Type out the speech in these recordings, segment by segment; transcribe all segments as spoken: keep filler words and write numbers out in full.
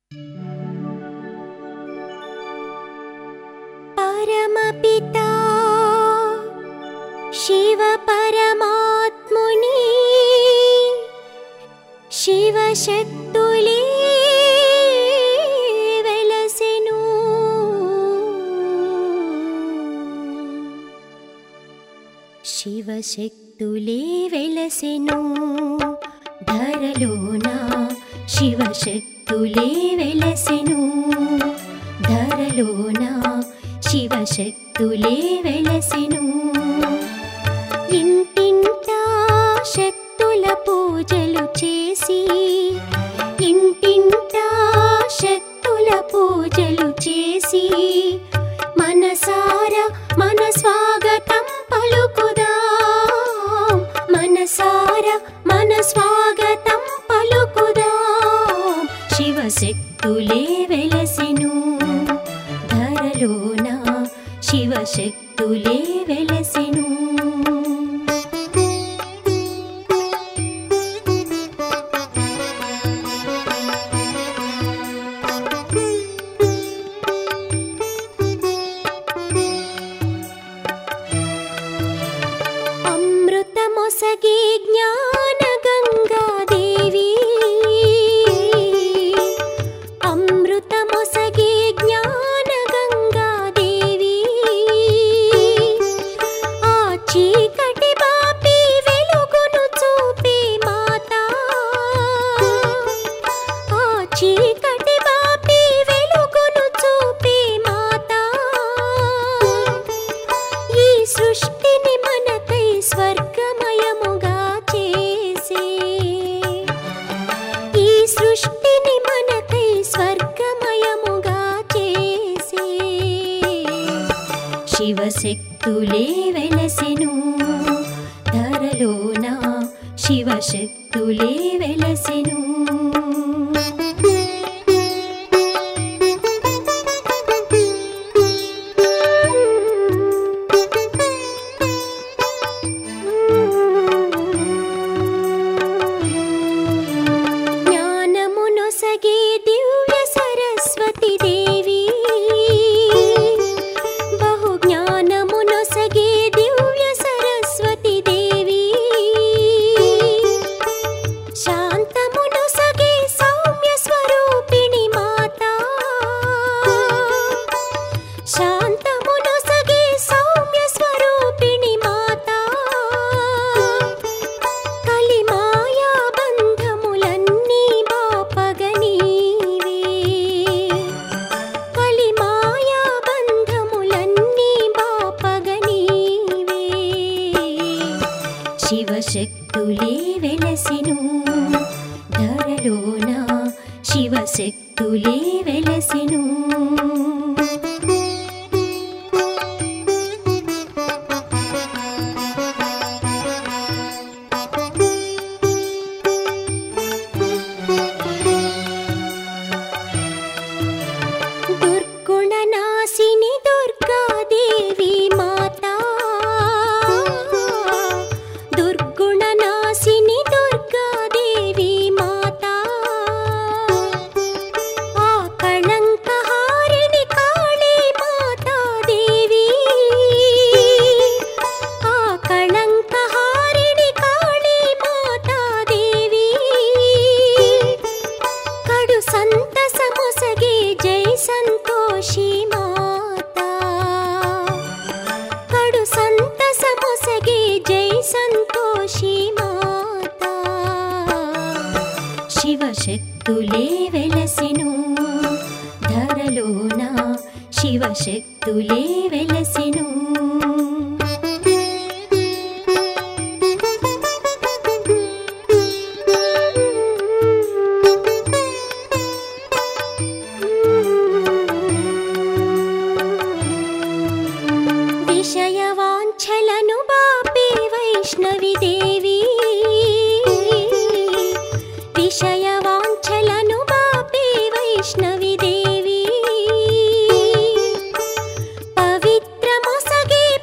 परमपिता शिव परमात्मुनि शिवशक्तुले वेलसेनु शिवशक्तुले वेलसेनु धरलोना शिवशक्तुले वेलसेनु धरलोना शिवशक्तुले वेलसेनु इंटिंटा शक्तुल पूजलु चेसी इंटिंटा शक्तुल पूजलु चेसी मनसारा मन स्वागतं पलुकुदां मनसारा मन स्वागतं पलुकुदां शिवशक्तुले वेलसेनु धरलोना शिवशक्तुले वेलसेनु अमृतमोसगे ज्ञान गंगा देवी अमृतमोसगे ज्ञान गंगा देवी आ चीकटि बापी वेलुगुनु चूपे माता आ चीकटि बापी वेलुगुनु चूपे माता ई सृष्टिनि मनकै स्वर्गमयमुगा चेसे ई सृष्टिनि मनकै स्वर्गमयमुगा चेसे शिवशक्तुले वेलसेनु धरलोना शिवशक्तुले वेलसेनु ज्ञानमुनोसगे दिव्य सरस्वती देवी बहु ज्ञानमुनोसगे दिव्य सरस्वती देवी शान्तमुनोसगे सौम्य स्वरूपिणी माता शान्तमुनोसगे सौम्य स्वरूपिणी माता కలిమాయా బంధములన్నీ బాపగనీవే కలిమాయా బంధములన్నీ బాపగనీవే శివశక్తులే వెలసెను ధరలోన శివశక్తులే వెలసెను दुर्गुणनाशिनी दुर्गा देवी माता दुर्गुणनाशिनी दुर्गा देवी माता आ कलंकहारिणी काली माता देवी आ कलंकहारिणी काली माता देवी कಡು संतसमुसगे जय संतोषी माता कಡು संतसमुसगे जय संतोषी माता शिवशक्तुले वेलसेनु धरलोना शिवशक्तुले वेलसेनु विषयवाञ्छలను बापे वैष्णवी देवी विषयवाञ्छలను बापे वैष्णवी देवी पवित्रमोसगे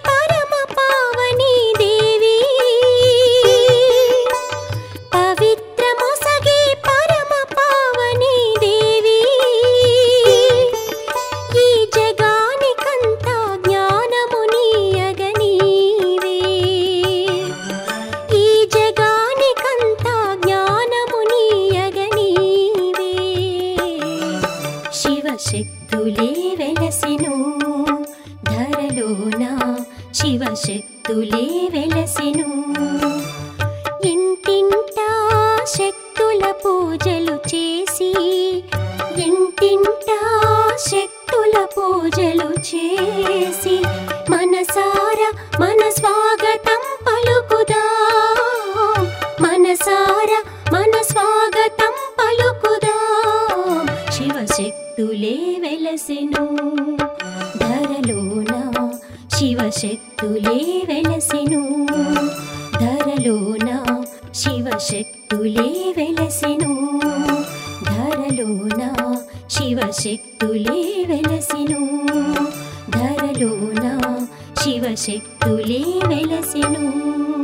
పూజలు చేసి ఇంటింటా శక్తుల పూజలు చేసి మనసారా మన స్వాగతం పలుకుదాం మనసారా మన స్వాగతం పలుకుదాం శివశక్తులే వెలసెను ధరలోన శివశక్తులే వెలసెను ధరలోన శివశక్తులే వెలసెను ధరలోన శివశక్తులే వెలసెను ధరలోన శివశక్తులే వెలసెను